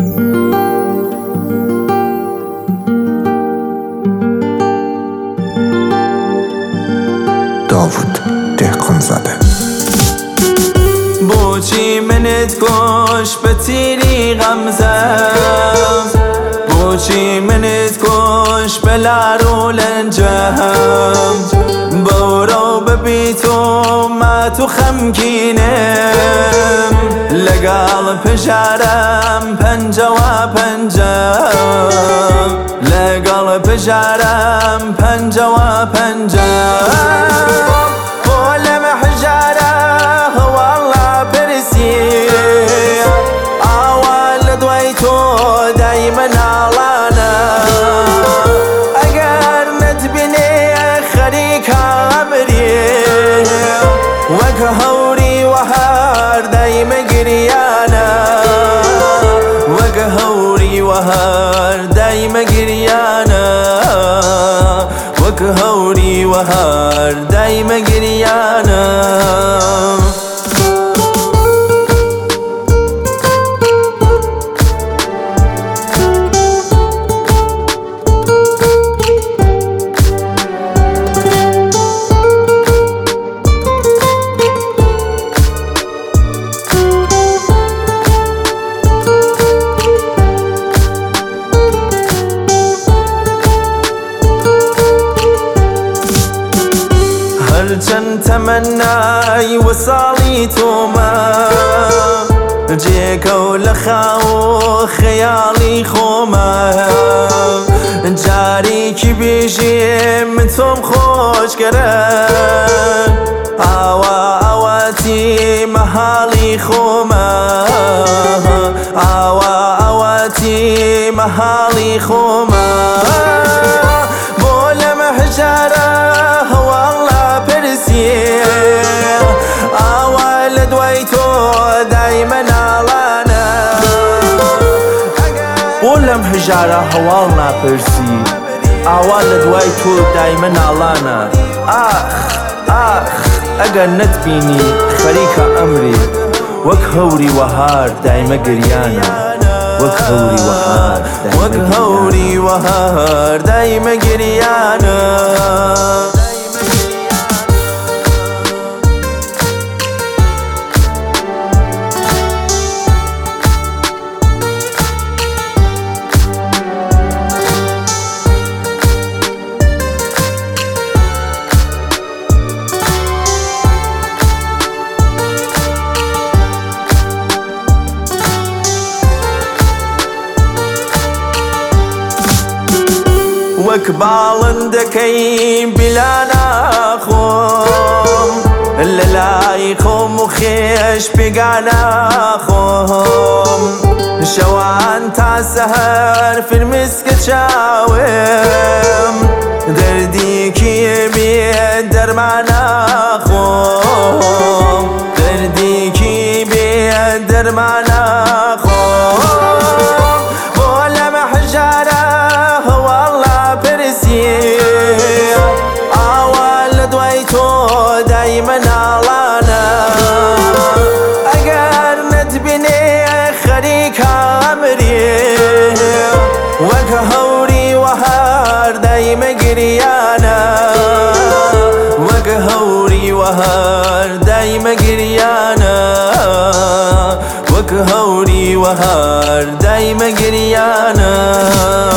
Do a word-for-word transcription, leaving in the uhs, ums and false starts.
داوود دهقانزاده. بوچی منت کش به تیری غمزم، بوچی منت کش به لارو لنجم، برو ببی تو ما تو خمکینم، لگال پجارم پنجه و پنجه، لگال پجارم پنجه و پنجه، بولم حجاره والله برسی، اول دوی تو دایما نالانا، اگر نتبینی خریک عمری، وک هوری و هر دایم گریانا، وک هوری و هر دایم گریانا، وک هوری و هر دایم گریانا. هرچند تمنای وصالی تو ما، جیکو لخاو خیالی خوما، جاری کی بیجیم توم خوش کرد، آوا آواتی محالی خوما، آوا آواتی محالی خوما، بولم حجاره اول دوی تو دایما نالانا، بولم حجاره هوال نپرسی، اول دوی تو دایما نالانا، آخ آخ اگر نتبینی خریک امری، وک هوری و هار دایما گریانا، وک هوری و هار وک هوری و هار دایما گریانا. وەک باڵندەکەی بلا ناخۆم، لە لای خۆم و خێش پێگا ناخۆم، شەوان تا سەهەر فرمسکە چاوم، دەردێکی بێ دەرمان ناخۆم، دەردێکی بێ دەرمان ناخۆم، بۆلەم حەجارە اول دوی تو دایما نالانا، اگر نتبینی خریک عمری، وک هوری و هر دایم گریانا، وک هوری و هر دایم گریانا، وک هوری و هر دایم گریانا.